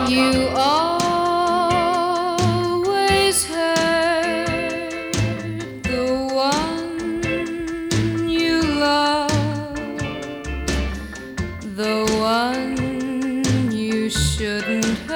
You always hurt the one you love, the one you shouldn't